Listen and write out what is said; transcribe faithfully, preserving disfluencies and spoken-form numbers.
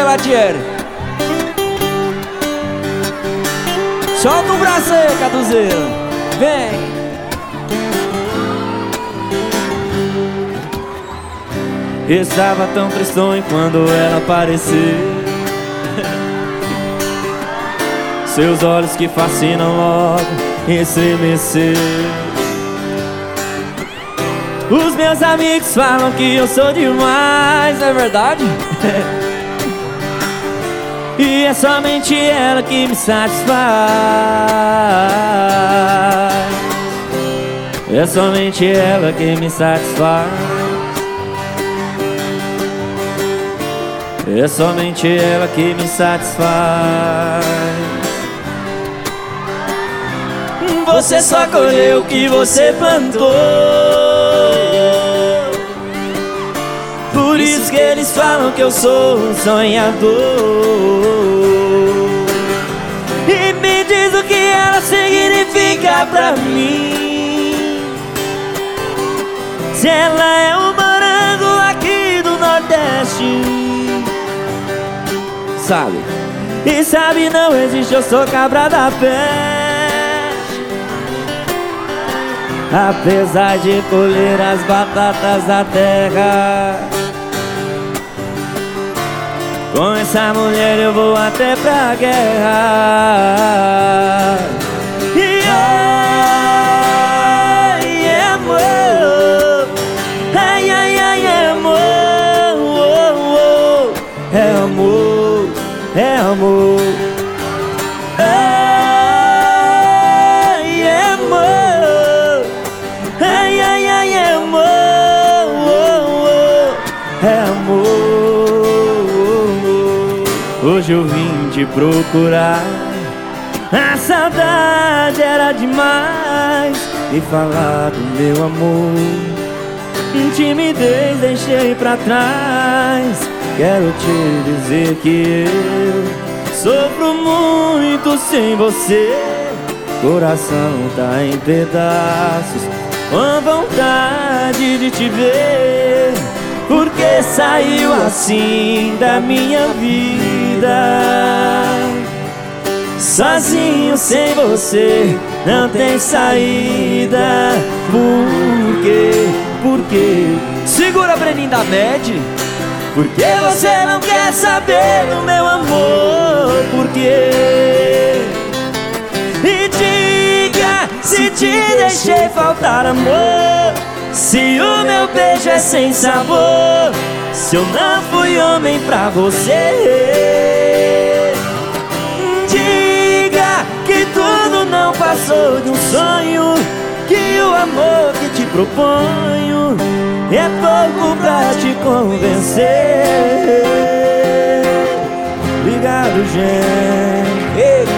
Latieri. Solta o braço aí, Caduzeiro. Vem. Estava tão tristonho quando ela apareceu. Seus olhos que fascinam logo estremeceu. Os meus amigos falam que eu sou demais, é verdade? E é somente ela que me satisfaz. É somente ela que me satisfaz. É somente ela que me satisfaz. Você só colheu o que você plantou. Por isso que eles falam que eu sou um sonhador. E me diz o que ela significa pra mim. Se ela é um morango aqui do Nordeste, sabe? E sabe, não existe, eu sou cabra da peste. Apesar de colher as batatas da terra, com essa mulher eu vou até pra guerra. E ai, é amor. Ai, ai, ai, é amor. Oh, oh. É amor, é amor. Ai, é amor. Ai, ai, ai, é amor. Oh, oh. É amor. Hoje eu vim te procurar. A saudade era demais. E falar do meu amor. Timidez deixei pra trás. Quero te dizer que eu sofro muito sem você. Coração tá em pedaços, com vontade de te ver. Porque saiu assim da minha vida. Sozinho sem você não tem saída. Por quê? Por quê? Segura, Breninho da Med. Porque você não quer saber do meu amor. Por quê? E diga se te deixei faltar amor. Se o meu beijo é sem sabor. Se eu não fui homem pra você. Diga que tudo não passou de um sonho. Que o amor que te proponho é pouco pra te convencer. Obrigado, gente. Ei,